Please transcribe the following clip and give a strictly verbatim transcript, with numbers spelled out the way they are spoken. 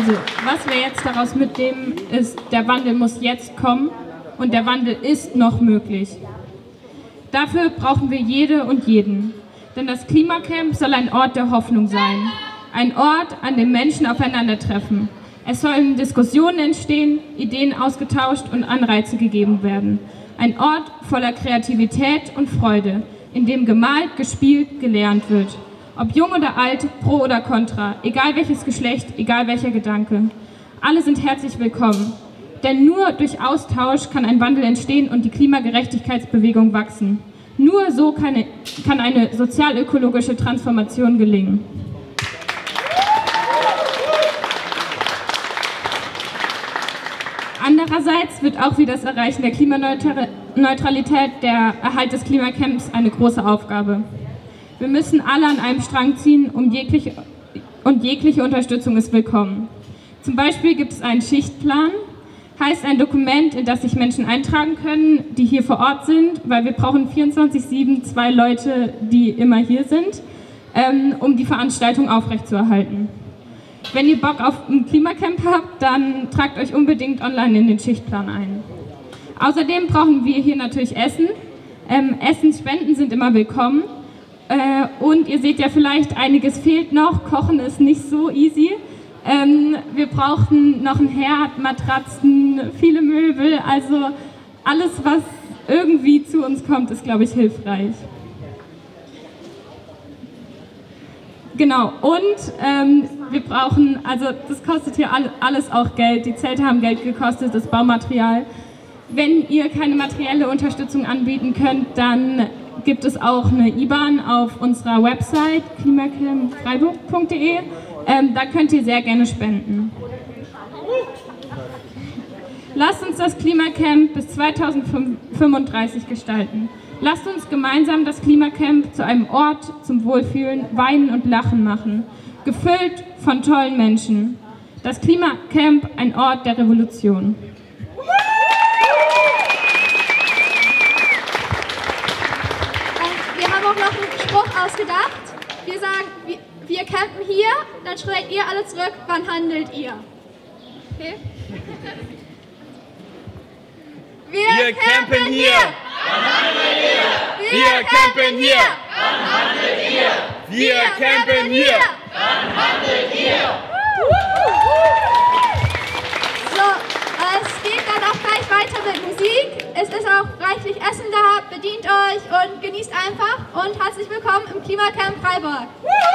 Also, was wir jetzt daraus mitnehmen, ist, der Wandel muss jetzt kommen und der Wandel ist noch möglich. Dafür brauchen wir jede und jeden. Denn das Klimacamp soll ein Ort der Hoffnung sein. Ein Ort, an dem Menschen aufeinandertreffen. Es sollen Diskussionen entstehen, Ideen ausgetauscht und Anreize gegeben werden. Ein Ort voller Kreativität und Freude, in dem gemalt, gespielt, gelernt wird. Ob jung oder alt, pro oder contra, egal welches Geschlecht, egal welcher Gedanke. Alle sind herzlich willkommen. Denn nur durch Austausch kann ein Wandel entstehen und die Klimagerechtigkeitsbewegung wachsen. Nur so kann eine, kann eine sozial-ökologische Transformation gelingen. Andererseits wird auch wie das Erreichen der Klimaneutralität der Erhalt des Klimacamps eine große Aufgabe. Wir müssen alle an einem Strang ziehen, um jegliche, und jegliche Unterstützung ist willkommen. Zum Beispiel gibt es einen Schichtplan, heißt ein Dokument, in das sich Menschen eintragen können, die hier vor Ort sind, weil wir brauchen vierundzwanzig sieben zwei Leute, die immer hier sind, ähm, um die Veranstaltung aufrechtzuerhalten. Wenn ihr Bock auf ein Klimacamp habt, dann tragt euch unbedingt online in den Schichtplan ein. Außerdem brauchen wir hier natürlich Essen. Ähm, Essensspenden sind immer willkommen. Äh, und ihr seht ja vielleicht, einiges fehlt noch. Kochen ist nicht so easy. Ähm, wir brauchen noch einen Herd, Matratzen, viele Möbel. Also alles, was irgendwie zu uns kommt, ist, glaube ich, hilfreich. Genau, und ähm, wir brauchen, also das kostet hier all, alles auch Geld, die Zelte haben Geld gekostet, das Baumaterial. Wenn ihr keine materielle Unterstützung anbieten könnt, dann gibt es auch eine I B A N auf unserer Website klimacamp freiburg punkt de. Ähm, da könnt ihr sehr gerne spenden. Lasst uns das Klimacamp bis zweitausendfünfunddreißig gestalten. Lasst uns gemeinsam das Klimacamp zu einem Ort zum Wohlfühlen, Weinen und Lachen machen, gefüllt von tollen Menschen. Das Klimacamp, ein Ort der Revolution. Wir haben auch noch einen Spruch ausgedacht. Wir sagen, wir, wir campen hier, dann schreit ihr alle zurück, wann handelt ihr? Okay? Wir, wir campen hier! Wann handelt ihr? Wir campen hier! Wann handelt ihr? Wir campen hier! Wann handelt ihr? So, es geht dann auch gleich weiter mit Musik. Es ist auch reichlich Essen da. Bedient euch und genießt einfach. Und herzlich willkommen im Klimacamp Freiburg.